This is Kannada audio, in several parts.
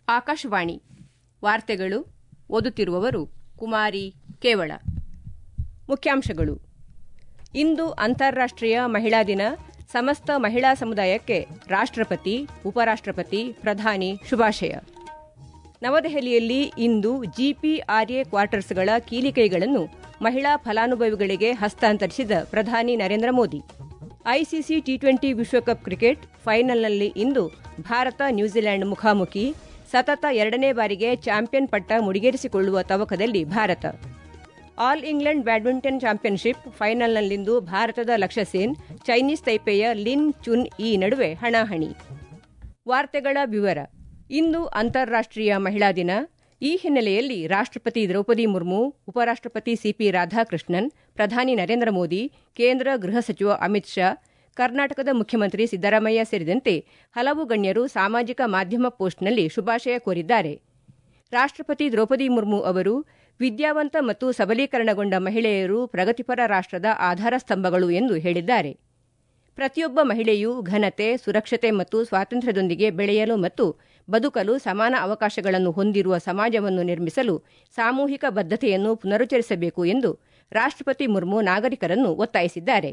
ಆಕಾಶವಾಣಿ ವಾರ್ತೆಗಳು ಓದುತ್ತಿರುವವರು ಕುಮಾರಿ ಕೇವಳ. ಮುಖ್ಯಾಂಶಗಳು. ಇಂದು ಅಂತಾರಾಷ್ಟ್ರೀಯ ಮಹಿಳಾ ದಿನ. ಸಮಸ್ತ ಮಹಿಳಾ ಸಮುದಾಯಕ್ಕೆ ರಾಷ್ಟ್ರಪತಿ, ಉಪರಾಷ್ಟ್ರಪತಿ, ಪ್ರಧಾನಿ ಶುಭಾಶಯ. ನವದೆಹಲಿಯಲ್ಲಿ ಇಂದು ಜಿಪಿಆರ್ಎ ಕ್ವಾರ್ಟರ್ಸ್ಗಳ ಕೀಲಿಕೈಗಳನ್ನು ಮಹಿಳಾ ಫಲಾನುಭವಿಗಳಿಗೆ ಹಸ್ತಾಂತರಿಸಿದ ಪ್ರಧಾನಿ ನರೇಂದ್ರ ಮೋದಿ. ಐಸಿಸಿ ಟಿ20 ವಿಶ್ವಕಪ್ ಕ್ರಿಕೆಟ್ ಫೈನಲ್ನಲ್ಲಿ ಇಂದು ಭಾರತ ನ್ಯೂಜಿಲೆಂಡ್ ಮುಖಾಮುಖಿ. ಸತತ 2ನೇ ಬಾರಿಗೆ ಚಾಂಪಿಯನ್ ಪಟ್ಟ ಮುಡಿಗೇರಿಸಿಕೊಳ್ಳುವ ತವಕದಲ್ಲಿ Bharat. All England badminton championship ಫೈನಲ್ನಲ್ಲಿಂದು ಭಾರತದ ಲಕ್ಷ್ಯ ಸೇನ್, ಚೈನೀಸ್ ತೈಪೆಯ ಲಿನ್ ಚುನ್ ಈ ನಡುವೆ ಹಣಾಹಣಿ. ವಾರ್ತೆಗಳ ವಿವರ. ಇಂದು ಅಂತಾರಾಷ್ಟ್ರೀಯ ಮಹಿಳಾ ದಿನ. ಈ ಹಿನ್ನೆಲೆಯಲ್ಲಿ ರಾಷ್ಟ್ರಪತಿ ದ್ರೌಪದಿ ಮುರ್ಮು, ಉಪರಾಷ್ಟ್ರಪತಿ ಸಿಪಿ ರಾಧಾಕೃಷ್ಣನ್, ಪ್ರಧಾನಿ ನರೇಂದ್ರ ಮೋದಿ, ಕೇಂದ್ರ ಗೃಹ ಸಚಿವ ಅಮಿತ್ ಶಾ, ಕರ್ನಾಟಕದ ಮುಖ್ಯಮಂತ್ರಿ ಸಿದ್ದರಾಮಯ್ಯ ಸೇರಿದಂತೆ ಹಲವು ಗಣ್ಯರು ಸಾಮಾಜಿಕ ಮಾಧ್ಯಮ ಪೋಸ್ಟ್ನಲ್ಲಿ ಶುಭಾಶಯ ಕೋರಿದ್ದಾರೆ. ರಾಷ್ಟ್ರಪತಿ ದ್ರೌಪದಿ ಮುರ್ಮು ಅವರು, ವಿದ್ಯಾವಂತ ಮತ್ತು ಸಬಲೀಕರಣಗೊಂಡ ಮಹಿಳೆಯರು ಪ್ರಗತಿಪರ ರಾಷ್ಟ್ರದ ಆಧಾರ ಸ್ತಂಭಗಳು ಎಂದು ಹೇಳಿದ್ದಾರೆ. ಪ್ರತಿಯೊಬ್ಬ ಮಹಿಳೆಯೂ ಘನತೆ, ಸುರಕ್ಷತೆ ಮತ್ತು ಸ್ವಾತಂತ್ರ್ಯದೊಂದಿಗೆ ಬೆಳೆಯಲು ಮತ್ತು ಬದುಕಲು ಸಮಾನ ಅವಕಾಶಗಳನ್ನು ಹೊಂದಿರುವ ಸಮಾಜವನ್ನು ನಿರ್ಮಿಸಲು ಸಾಮೂಹಿಕ ಬದ್ಧತೆಯನ್ನು ಪುನರುಚ್ಚರಿಸಬೇಕು ಎಂದು ರಾಷ್ಟ್ರಪತಿ ಮುರ್ಮು ನಾಗರಿಕರನ್ನು ಒತ್ತಾಯಿಸಿದ್ದಾರೆ.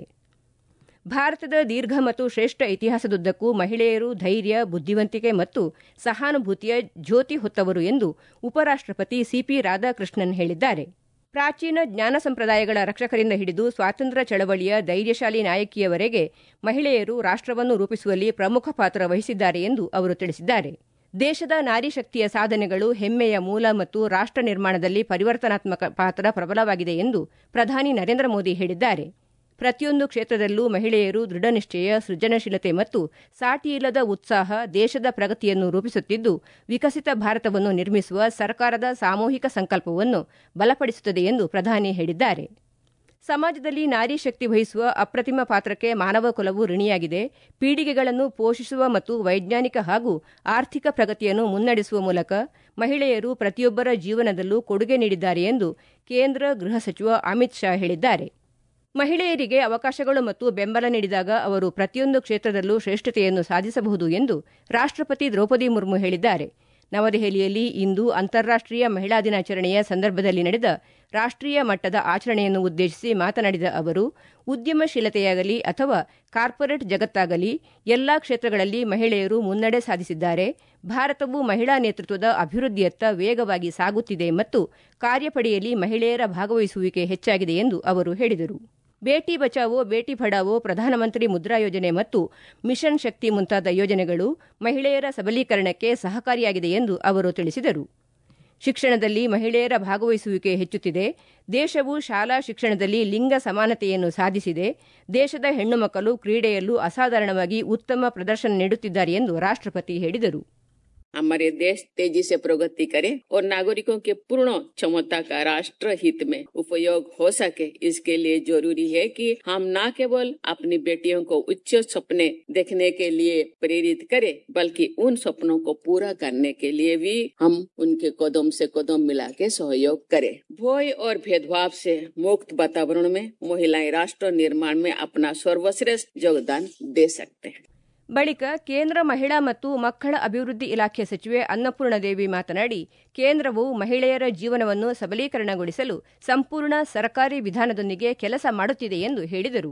ಭಾರತದ ದೀರ್ಘ ಮತ್ತು ಶ್ರೇಷ್ಠ ಇತಿಹಾಸದುದ್ದಕ್ಕೂ ಮಹಿಳೆಯರು ಧೈರ್ಯ, ಬುದ್ಧಿವಂತಿಕೆ ಮತ್ತು ಸಹಾನುಭೂತಿಯ ಜ್ಯೋತಿ ಹೊತ್ತವರು ಎಂದು ಉಪರಾಷ್ಟ್ರಪತಿ ಸಿಪಿ ರಾಧಾಕೃಷ್ಣನ್ ಹೇಳಿದ್ದಾರೆ. ಪ್ರಾಚೀನ ಜ್ಞಾನ ಸಂಪ್ರದಾಯಗಳ ರಕ್ಷಕರಿಂದ ಹಿಡಿದು ಸ್ವಾತಂತ್ರ್ಯ ಚಳವಳಿಯ ಧೈರ್ಯಶಾಲಿ ನಾಯಕಿಯವರೆಗೆ ಮಹಿಳೆಯರು ರಾಷ್ಟ್ರವನ್ನು ರೂಪಿಸುವಲ್ಲಿ ಪ್ರಮುಖ ಪಾತ್ರ ವಹಿಸಿದ್ದಾರೆ ಎಂದು ಅವರು ತಿಳಿಸಿದ್ದಾರೆ. ದೇಶದ ನಾರಿ ಶಕ್ತಿಯ ಸಾಧನೆಗಳು ಹೆಮ್ಮೆಯ ಮೂಲ ಮತ್ತು ರಾಷ್ಟ್ರ ನಿರ್ಮಾಣದಲ್ಲಿ ಪರಿವರ್ತನಾತ್ಮಕ ಪಾತ್ರ ಪ್ರಬಲವಾಗಿದೆ ಎಂದು ಪ್ರಧಾನಿ ನರೇಂದ್ರ ಮೋದಿ ಹೇಳಿದ್ದಾರೆ. ಪ್ರತಿಯೊಂದು ಕ್ಷೇತ್ರದಲ್ಲೂ ಮಹಿಳೆಯರು ದೃಢನಿಶ್ಚಯ, ಸೃಜನಶೀಲತೆ ಮತ್ತು ಸಾಟಿಯಿಲ್ಲದ ಉತ್ಸಾಹ ದೇಶದ ಪ್ರಗತಿಯನ್ನು ರೂಪಿಸುತ್ತಿದ್ದು, ವಿಕಸಿತ ಭಾರತವನ್ನು ನಿರ್ಮಿಸುವ ಸರ್ಕಾರದ ಸಾಮೂಹಿಕ ಸಂಕಲ್ಪವನ್ನು ಬಲಪಡಿಸುತ್ತದೆ ಎಂದು ಪ್ರಧಾನಿ ಹೇಳಿದ್ದಾರೆ. ಸಮಾಜದಲ್ಲಿ ನಾರಿ ಶಕ್ತಿ ವಹಿಸುವ ಅಪ್ರತಿಮ ಪಾತ್ರಕ್ಕೆ ಮಾನವ ಕುಲವು ಋಣಿಯಾಗಿದೆ. ಪೀಳಿಗೆಗಳನ್ನು ಪೋಷಿಸುವ ಮತ್ತು ವೈಜ್ಞಾನಿಕ ಹಾಗೂ ಆರ್ಥಿಕ ಪ್ರಗತಿಯನ್ನು ಮುನ್ನಡೆಸುವ ಮೂಲಕ ಮಹಿಳೆಯರು ಪ್ರತಿಯೊಬ್ಬರ ಜೀವನದಲ್ಲೂ ಕೊಡುಗೆ ನೀಡಿದ್ದಾರೆ ಎಂದು ಕೇಂದ್ರ ಗೃಹ ಸಚಿವ ಅಮಿತ್ ಶಾ ಹೇಳಿದ್ದಾರೆ. ಮಹಿಳೆಯರಿಗೆ ಅವಕಾಶಗಳು ಮತ್ತು ಬೆಂಬಲ ನೀಡಿದಾಗ ಅವರು ಪ್ರತಿಯೊಂದು ಕ್ಷೇತ್ರದಲ್ಲೂ ಶ್ರೇಷ್ಠತೆಯನ್ನು ಸಾಧಿಸಬಹುದು ಎಂದು ರಾಷ್ಟ್ರಪತಿ ದ್ರೌಪದಿ ಮುರ್ಮು ಹೇಳಿದ್ದಾರೆ. ನವದೆಹಲಿಯಲ್ಲಿ ಇಂದು ಅಂತಾರಾಷ್ಟ್ರೀಯ ಮಹಿಳಾ ದಿನಾಚರಣೆಯ ಸಂದರ್ಭದಲ್ಲಿ ನಡೆದ ರಾಷ್ಟ್ರೀಯ ಮಟ್ಟದ ಆಚರಣೆಯನ್ನು ಉದ್ದೇಶಿಸಿ ಮಾತನಾಡಿದ ಅವರು, ಉದ್ಯಮಶೀಲತೆಯಾಗಲಿ ಅಥವಾ ಕಾರ್ಪೊರೇಟ್ ಜಗತ್ತಾಗಲಿ ಎಲ್ಲಾ ಕ್ಷೇತ್ರಗಳಲ್ಲಿ ಮಹಿಳೆಯರು ಮುನ್ನಡೆ ಸಾಧಿಸಿದ್ದಾರೆ. ಭಾರತವು ಮಹಿಳಾ ನೇತೃತ್ವದ ಅಭಿವೃದ್ಧಿಯತ್ತ ವೇಗವಾಗಿ ಸಾಗುತ್ತಿದೆ ಮತ್ತು ಕಾರ್ಯಪಡೆಯಲ್ಲಿ ಮಹಿಳೆಯರ ಭಾಗವಹಿಸುವಿಕೆ ಹೆಚ್ಚಾಗಿದೆ ಎಂದು ಅವರು ಹೇಳಿದರು. ಬೇಟಿ ಬಚಾವೋ ಬೇಟಿ ಪಢಾವೋ, ಪ್ರಧಾನಮಂತ್ರಿ ಮುದ್ರಾ ಯೋಜನೆ ಮತ್ತು ಮಿಷನ್ ಶಕ್ತಿ ಮುಂತಾದ ಯೋಜನೆಗಳು ಮಹಿಳೆಯರ ಸಬಲೀಕರಣಕ್ಕೆ ಸಹಕಾರಿಯಾಗಿದೆ ಎಂದು ಅವರು ತಿಳಿಸಿದರು. ಶಿಕ್ಷಣದಲ್ಲಿ ಮಹಿಳೆಯರ ಭಾಗವಹಿಸುವಿಕೆ ಹೆಚ್ಚುತ್ತಿದೆ. ದೇಶವು ಶಾಲಾ ಶಿಕ್ಷಣದಲ್ಲಿ ಲಿಂಗ ಸಮಾನತೆಯನ್ನು ಸಾಧಿಸಿದೆ. ದೇಶದ ಹೆಣ್ಣು ಮಕ್ಕಳು ಕ್ರೀಡೆಯಲ್ಲೂ ಅಸಾಧಾರಣವಾಗಿ ಉತ್ತಮ ಪ್ರದರ್ಶನ ನೀಡುತ್ತಿದ್ದಾರೆ ಎಂದು ರಾಷ್ಟ್ರಪತಿ ಹೇಳಿದರು. हमारे देश तेजी से प्रगति करे और नागरिकों के पूर्ण क्षमता का राष्ट्र हित में उपयोग हो सके, इसके लिए जरूरी है कि हम न केवल अपनी बेटियों को उच्च सपने देखने के लिए प्रेरित करें, बल्कि उन सपनों को पूरा करने के लिए भी हम उनके कदम से कदम मिला के सहयोग करें. भय और भेदभाव से मुक्त वातावरण में महिलाएं राष्ट्र निर्माण में अपना सर्वश्रेष्ठ योगदान दे सकते हैं. ಬಳಿಕ ಕೇಂದ್ರ ಮಹಿಳಾ ಮತ್ತು ಮಕ್ಕಳ ಅಭಿವೃದ್ಧಿ ಇಲಾಖೆ ಸಚಿವೆ ಅನ್ನಪೂರ್ಣದೇವಿ ಮಾತನಾಡಿ, ಕೇಂದ್ರವು ಮಹಿಳೆಯರ ಜೀವನವನ್ನು ಸಬಲೀಕರಣಗೊಳಿಸಲು ಸಂಪೂರ್ಣ ಸರ್ಕಾರಿ ವಿಧಾನದೊಂದಿಗೆ ಕೆಲಸ ಮಾಡುತ್ತಿದೆ ಎಂದು ಹೇಳಿದರು.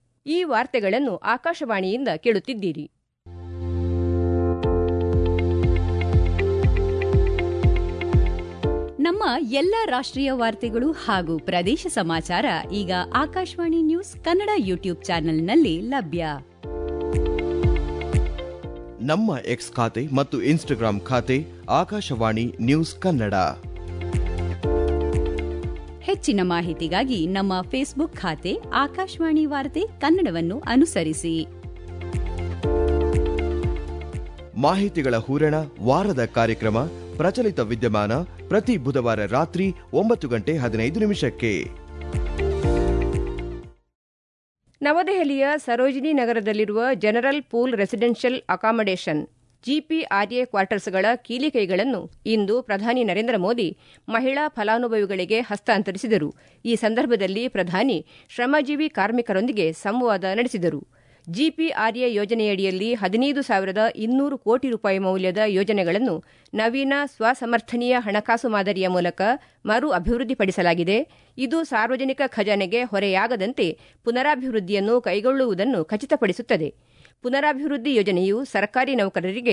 ಈ ವಾರ್ತೆಗಳನ್ನು ಆಕಾಶವಾಣಿಯಿಂದ ಕೇಳುತ್ತಿದ್ದೀರಿ. ನಮ್ಮ ಎಲ್ಲ ರಾಷ್ಟ್ರೀಯ ವಾರ್ತೆಗಳು ಹಾಗೂ ಪ್ರದೇಶ ಸಮಾಚಾರ ಈಗ ಆಕಾಶವಾಣಿ ನ್ಯೂಸ್ ಕನ್ನಡ ಯೂಟ್ಯೂಬ್ ಚಾನೆಲ್ನಲ್ಲಿ ಲಭ್ಯ. ನಮ್ಮ ಎಕ್ಸ್ ಖಾತೆ ಮತ್ತು ಇನ್ಸ್ಟಾಗ್ರಾಂ ಖಾತೆ ಆಕಾಶವಾಣಿ ನ್ಯೂಸ್ ಕನ್ನಡ. ಹೆಚ್ಚಿನ ಮಾಹಿತಿಗಾಗಿ ನಮ್ಮ ಫೇಸ್ಬುಕ್ ಖಾತೆ ಆಕಾಶವಾಣಿ ವಾರ್ತೆ ಕನ್ನಡವನ್ನು ಅನುಸರಿಸಿ. ಮಾಹಿತಿಗಳ ಹೂರಣ, ವಾರದ ಕಾರ್ಯಕ್ರಮ, ಪ್ರಚಲಿತ ವಿದ್ಯಮಾನ ಪ್ರತಿ ಬುಧವಾರ ರಾತ್ರಿ 9:15 ನವದೆಹಲಿಯ ಸರೋಜಿನಿ ನಗರದಲ್ಲಿರುವ general pool residential accommodation GPRA ಕ್ವಾರ್ಟರ್ಸ್ಗಳ ಕೀಲಿಕೈಗಳನ್ನು ಇಂದು ಪ್ರಧಾನಿ ನರೇಂದ್ರ ಮೋದಿ ಮಹಿಳಾ ಫಲಾನುಭವಿಗಳಿಗೆ ಹಸ್ತಾಂತರಿಸಿದರು. ಈ ಸಂದರ್ಭದಲ್ಲಿ ಪ್ರಧಾನಿ ಶ್ರಮಜೀವಿ ಕಾರ್ಮಿಕರೊಂದಿಗೆ ಸಂವಾದ ನಡೆಸಿದರು. ಜಿಪಿಆರ್ಎ ಯೋಜನೆಯಡಿಯಲ್ಲಿ 15,200 ಕೋಟಿ ರೂಪಾಯಿ ಮೌಲ್ಯದ ಯೋಜನೆಗಳನ್ನು ನವೀನ ಸ್ವಸಮರ್ಥನೀಯ ಹಣಕಾಸು ಮಾದರಿಯ ಮೂಲಕ ಮರು ಅಭಿವೃದ್ಧಿಪಡಿಸಲಾಗಿದೆ. ಇದು ಸಾರ್ವಜನಿಕ ಖಜಾನೆಗೆ ಹೊರೆಯಾಗದಂತೆ ಪುನರಾಭಿವೃದ್ಧಿಯನ್ನು ಕೈಗೊಳ್ಳುವುದನ್ನು ಖಚಿತಪಡಿಸುತ್ತದೆ. ಪುನರಾಭಿವೃದ್ಧಿ ಯೋಜನೆಯು ಸರ್ಕಾರಿ ನೌಕರರಿಗೆ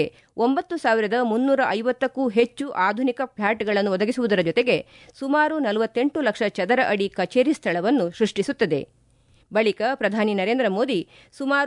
9,350ಕ್ಕೂ ಹೆಚ್ಚು ಆಧುನಿಕ ಫ್ಲಾಟ್ಗಳನ್ನು ಒದಗಿಸುವುದರ ಜೊತೆಗೆ ಸುಮಾರು 48 ಲಕ್ಷ ಚದರ ಅಡಿ ಕಚೇರಿ ಸ್ಥಳವನ್ನು ಸೃಷ್ಟಿಸುತ್ತದೆ. ಬಳಿಕ ಪ್ರಧಾನಿ ನರೇಂದ್ರ ಮೋದಿ ಸುಮಾರು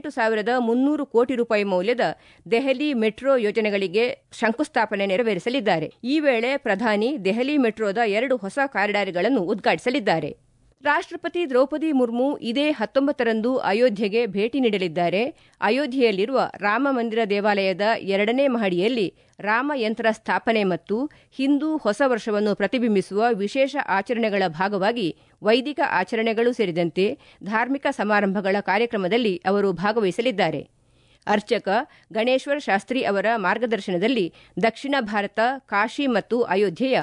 18,300 ಕೋಟಿ ರೂಪಾಯಿ ಮೌಲ್ಯದ ದೆಹಲಿ ಮೆಟ್ರೋ ಯೋಜನೆಗಳಿಗೆ ಶಂಕುಸ್ಥಾಪನೆ ನೆರವೇರಿಸಲಿದ್ದಾರೆ. ಈ ವೇಳೆ ಪ್ರಧಾನಿ ದೆಹಲಿ ಮೆಟ್ರೋದ 2 ಹೊಸ ಕಾರಿಡಾರ್ಗಳನ್ನು ಉದ್ಘಾಟಿಸಲಿದ್ದಾರೆ. ರಾಷ್ಟ್ರಪತಿ ದ್ರೌಪದಿ ಮುರ್ಮು ಇದೇ 19ರಂದು ಅಯೋಧ್ಯೆಗೆ ಭೇಟಿ ನೀಡಲಿದ್ದಾರೆ. ಅಯೋಧ್ಯೆಯಲ್ಲಿರುವ ರಾಮ ಮಂದಿರ ದೇವಾಲಯದ 2ನೇ ಮಹಡಿಯಲ್ಲಿ ರಾಮಯಂತ್ರ ಸ್ಥಾಪನೆ ಮತ್ತು ಹಿಂದೂ ಹೊಸ ವರ್ಷವನ್ನು ಪ್ರತಿಬಿಂಬಿಸುವ ವಿಶೇಷ ಆಚರಣೆಗಳ ಭಾಗವಾಗಿ ವೈದಿಕ ಆಚರಣೆಗಳು ಸೇರಿದಂತೆ ಧಾರ್ಮಿಕ ಸಮಾರಂಭಗಳ ಕಾರ್ಯಕ್ರಮದಲ್ಲಿ ಅವರು ಭಾಗವಹಿಸಲಿದ್ದಾರೆ. ಅರ್ಚಕ ಗಣೇಶ್ವರ್ ಶಾಸ್ತ್ರಿ ಅವರ ಮಾರ್ಗದರ್ಶನದಲ್ಲಿ ದಕ್ಷಿಣ ಭಾರತ, ಕಾಶಿ ಮತ್ತು ಅಯೋಧ್ಯೆಯ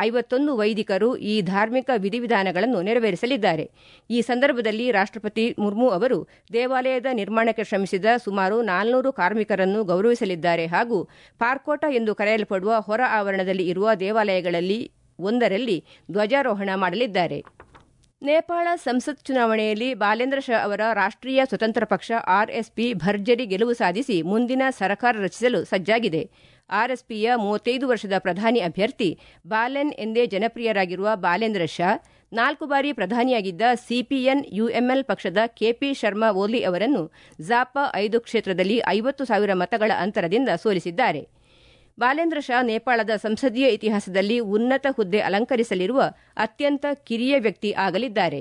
51 ವೈದಿಕರು ಈ ಧಾರ್ಮಿಕ ವಿಧಿವಿಧಾನಗಳನ್ನು ನೆರವೇರಿಸಲಿದ್ದಾರೆ. ಈ ಸಂದರ್ಭದಲ್ಲಿ ರಾಷ್ಟ್ರಪತಿ ಮುರ್ಮು ಅವರು ದೇವಾಲಯದ ನಿರ್ಮಾಣಕ್ಕೆ ಶ್ರಮಿಸಿದ ಸುಮಾರು 400 ಕಾರ್ಮಿಕರನ್ನು ಗೌರವಿಸಲಿದ್ದಾರೆ ಹಾಗೂ ಪಾರ್ಕೋಟ ಎಂದು ಕರೆಯಲ್ಪಡುವ ಹೊರ ಆವರಣದಲ್ಲಿ ಇರುವ ದೇವಾಲಯಗಳಲ್ಲಿ ಒಂದರಲ್ಲಿ ಧ್ವಜಾರೋಹಣ ಮಾಡಲಿದ್ದಾರೆ. ನೇಪಾಳ ಸಂಸತ್ ಚುನಾವಣೆಯಲ್ಲಿ ಬಾಲೇಂದ್ರ ಶಾ ಅವರ ರಾಷ್ಟ್ರೀಯ ಸ್ವತಂತ್ರ ಪಕ್ಷ ಆರ್ಎಸ್ಪಿ ಭರ್ಜರಿ ಗೆಲುವು ಸಾಧಿಸಿ ಮುಂದಿನ ಸರ್ಕಾರ ರಚಿಸಲು ಸಜ್ಜಾಗಿದೆ. ಆರ್ಎಸ್ಪಿಯ 35 ವರ್ಷದ ಪ್ರಧಾನಿ ಅಭ್ಯರ್ಥಿ ಬಾಲೆನ್ ಎಂದೇ ಜನಪ್ರಿಯರಾಗಿರುವ ಬಾಲೇಂದ್ರ ಶಾ 4 ಬಾರಿ ಪ್ರಧಾನಿಯಾಗಿದ್ದ ಸಿಪಿಎನ್ ಯುಎಂಎಲ್ ಪಕ್ಷದ ಕೆಪಿ ಶರ್ಮಾ ಓಲಿ ಅವರನ್ನು ಝಾಪಾ 5 ಕ್ಷೇತ್ರದಲ್ಲಿ 50,000 ಮತಗಳ ಅಂತರದಿಂದ ಸೋಲಿಸಿದ್ದಾರೆ. ಬಾಲೇಂದ್ರ ಶಾ ನೇಪಾಳದ ಸಂಸದೀಯ ಇತಿಹಾಸದಲ್ಲಿ ಉನ್ನತ ಹುದ್ದೆ ಅಲಂಕರಿಸಲಿರುವ ಅತ್ಯಂತ ಕಿರಿಯ ವ್ಯಕ್ತಿ ಆಗಲಿದ್ದಾರೆ.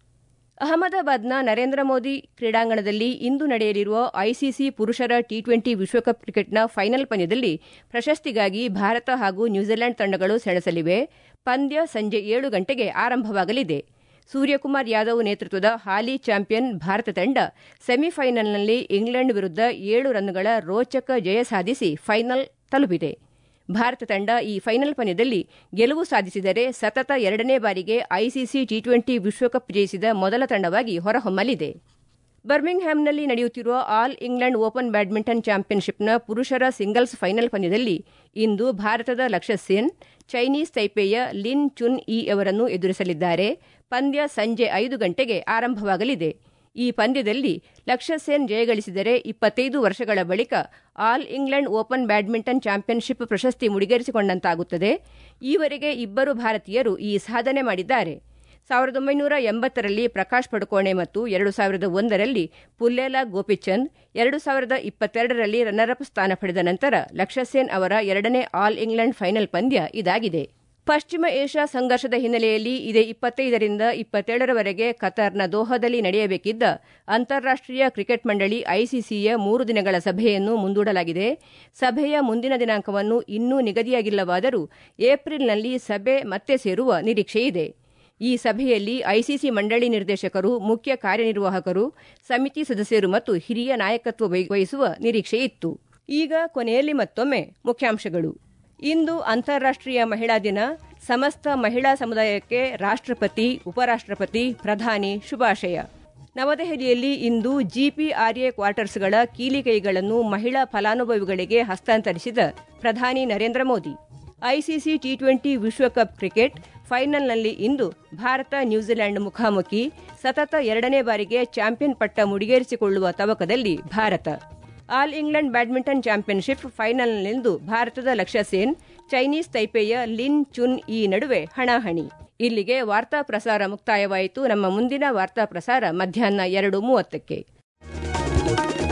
ಅಹಮದಾಬಾದ್ನ ನರೇಂದ್ರ ಮೋದಿ ಕ್ರೀಡಾಂಗಣದಲ್ಲಿ ಇಂದು ನಡೆಯಲಿರುವ ಐಸಿಸಿ ಪುರುಷರ ಟಿ20 ವಿಶ್ವಕಪ್ ಕ್ರಿಕೆಟ್ನ ಫೈನಲ್ ಪಂದ್ಯದಲ್ಲಿ ಪ್ರಶಸ್ತಿಗಾಗಿ ಭಾರತ ಹಾಗೂ ನ್ಯೂಜಿಲೆಂಡ್ ತಂಡಗಳು ಸೆಣಸಲಿವೆ. ಪಂದ್ಯ ಸಂಜೆ 7 ಗಂಟೆಗೆ ಆರಂಭವಾಗಲಿದೆ. ಸೂರ್ಯಕುಮಾರ್ ಯಾದವ್ ನೇತೃತ್ವದ ಹಾಲಿ ಚಾಂಪಿಯನ್ ಭಾರತ ತಂಡ ಸೆಮಿಫೈನಲ್ನಲ್ಲಿ ಇಂಗ್ಲೆಂಡ್ ವಿರುದ್ಧ 7 ರನ್ಗಳ ರೋಚಕ ಜಯ ಸಾಧಿಸಿ ಫೈನಲ್ ತಲುಪಿದೆ. ಭಾರತ ತಂಡ ಈ ಫೈನಲ್ ಪಂದ್ಯದಲ್ಲಿ ಗೆಲುವು ಸಾಧಿಸಿದರೆ ಸತತ 2ನೇ ಬಾರಿಗೆ ಐಸಿಸಿ ಟಿ20 ವಿಶ್ವಕಪ್ ಜಯಿಸಿದ ಮೊದಲ ತಂಡವಾಗಿ ಹೊರಹೊಮ್ಮಲಿದೆ. ಬರ್ಮಿಂಗ್ಹ್ಯಾಮ್ನಲ್ಲಿ ನಡೆಯುತ್ತಿರುವ ಆಲ್ ಇಂಗ್ಲೆಂಡ್ ಓಪನ್ ಬ್ಯಾಡ್ಮಿಂಟನ್ ಚಾಂಪಿಯನ್ಶಿಪ್ನ ಪುರುಷರ ಸಿಂಗಲ್ಸ್ ಫೈನಲ್ ಪಂದ್ಯದಲ್ಲಿ ಇಂದು ಭಾರತದ ಲಕ್ಷ್ಯ ಸೇನ್ ಚೈನೀಸ್ ತೈಪೆಯ ಲಿನ್ ಚುನ್ ಇ ಅವರನ್ನು ಎದುರಿಸಲಿದ್ದಾರೆ. ಪಂದ್ಯ ಸಂಜೆ 5 ಗಂಟೆಗೆ ಆರಂಭವಾಗಲಿದೆ. ಈ ಪಂದ್ಯದಲ್ಲಿ ಲಕ್ಷ್ಯ ಸೇನ್ ಜಯಗಳಿಸಿದರೆ 25 ವರ್ಷಗಳ ಬಳಿಕ All England open badminton championship ಪ್ರಶಸ್ತಿ ಮುಡಿಗೇರಿಸಿಕೊಂಡಂತಾಗುತ್ತದೆ. ಈವರೆಗೆ ಇಬ್ಬರು ಭಾರತೀಯರು ಈ ಸಾಧನೆ ಮಾಡಿದ್ದಾರೆ. 1980ರಲ್ಲಿ ಪ್ರಕಾಶ್ ಪಡುಕೋಣೆ ಮತ್ತು 2001ರಲ್ಲಿ ಪುಲ್ಲೇಲಾ ಗೋಪಿಚಂದ್, 2022ರಲ್ಲಿ ರನ್ನರ್ ಅಪ್ ಸ್ಥಾನ ಪಡೆದ ನಂತರ ಲಕ್ಷ್ಯ ಸೇನ್ ಅವರ 2ನೇ ಆಲ್ ಇಂಗ್ಲೆಂಡ್ ಫೈನಲ್ ಪಂದ್ಯ ಇದಾಗಿದೆ. ಪಶ್ಚಿಮ ಏಷ್ಯಾ ಸಂಘರ್ಷದ ಹಿನ್ನೆಲೆಯಲ್ಲಿ ಇದೇ 25ರಿಂದ 27ರವರೆಗೆ ಕತಾರ್ನ ದೋಹಾದಲ್ಲಿ ನಡೆಯಬೇಕಿದ್ದ ಅಂತಾರಾಷ್ಟೀಯ ಕ್ರಿಕೆಟ್ ಮಂಡಳಿ ಐಸಿಸಿಯ 3 ದಿನಗಳ ಸಭೆಯನ್ನು ಮುಂದೂಡಲಾಗಿದೆ. ಸಭೆಯ ಮುಂದಿನ ದಿನಾಂಕವನ್ನು ಇನ್ನೂ ನಿಗದಿಯಾಗಿಲ್ಲವಾದರೂ ಏಪ್ರಿಲ್ನಲ್ಲಿ ಸಭೆ ಮತ್ತೆ ಸೇರುವ ನಿರೀಕ್ಷೆಯಿದೆ. ಈ ಸಭೆಯಲ್ಲಿ ಐಸಿಸಿ ಮಂಡಳಿ ನಿರ್ದೇಶಕರು, ಮುಖ್ಯ ಕಾರ್ಯನಿರ್ವಾಹಕರು, ಸಮಿತಿ ಸದಸ್ಯರು ಮತ್ತು ಹಿರಿಯ ನಾಯಕತ್ವ ವಹಿಸುವ ನಿರೀಕ್ಷೆಯಿತ್ತು. ಈಗ ಕೊನೆಯಲ್ಲಿ ಮತ್ತೊಮ್ಮೆ ಮುಖ್ಯಾಂಶಗಳು. ಇಂದು ಅಂತಾರಾಷ್ಟೀಯ ಮಹಿಳಾ ದಿನ. ಸಮಸ್ತ ಮಹಿಳಾ ಸಮುದಾಯಕ್ಕೆ ರಾಷ್ಟ್ರಪತಿ, ಉಪರಾಷ್ಟ್ರಪತಿ, ಪ್ರಧಾನಿ ಶುಭಾಶಯ. ನವದೆಹಲಿಯಲ್ಲಿ ಇಂದು ಜಿಪಿಆರ್ಎ ಕ್ವಾರ್ಟರ್ಸ್ಗಳ ಕೀಲಿಕೈಗಳನ್ನು ಮಹಿಳಾ ಫಲಾನುಭವಿಗಳಿಗೆ ಹಸ್ತಾಂತರಿಸಿದ ಪ್ರಧಾನಿ ನರೇಂದ್ರ ಮೋದಿ. ಐಸಿಸಿ ಟಿ20 ವಿಶ್ವಕಪ್ ಕ್ರಿಕೆಟ್ ಫೈನಲ್ನಲ್ಲಿ ಇಂದು ಭಾರತ ನ್ಯೂಜಿಲೆಂಡ್ ಮುಖಾಮುಖಿ. ಸತತ 2ನೇ ಬಾರಿಗೆ ಚಾಂಪಿಯನ್ ಪಟ್ಟ ಮುಡಿಗೇರಿಸಿಕೊಳ್ಳುವ ತವಕದಲ್ಲಿ Bharat. All England badminton championship ಫೈನಲ್ನಲ್ಲಿಂದು ಭಾರತದ ಲಕ್ಷ್ಯ ಸೇನ್ ಚೈನೀಸ್ ತೈಪೆಯ ಲಿನ್ ಚುನ್ ಇ ನಡುವೆ ಹಣಾಹಣಿ. ಇಲ್ಲಿಗೆ ವಾರ್ತಾ ಪ್ರಸಾರ ಮುಕ್ತಾಯವಾಯಿತು. ನಮ್ಮ ಮುಂದಿನ ವಾರ್ತಾ ಪ್ರಸಾರ ಮಧ್ಯಾಹ್ನ 2:30ಕ್ಕೆ.